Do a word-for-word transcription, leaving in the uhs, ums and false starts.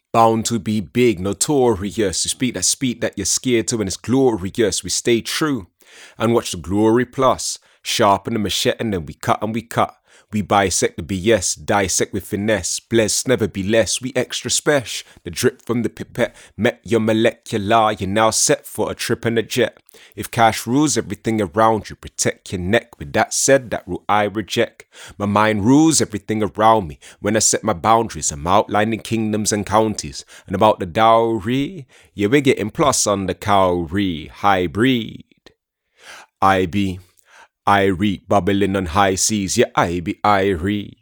Bound to be big, notorious. You speak that speak that you're scared to, and it's glorious. We stay true and watch the glory plus. Sharpen the machete and then we cut and we cut. We bisect the B S, dissect with finesse. Bless, never be less, we extra special. The drip from the pipette met your molecular. You're now set for a trip and a jet. If cash rules everything around you, protect your neck. With that said, that rule I reject. My mind rules everything around me. When I set my boundaries, I'm outlining kingdoms and counties. And about the dowry, yeah, we're getting plus on the cowrie. Hybrid. I be Irie, bubbling on high seas, yeah, I be Irie.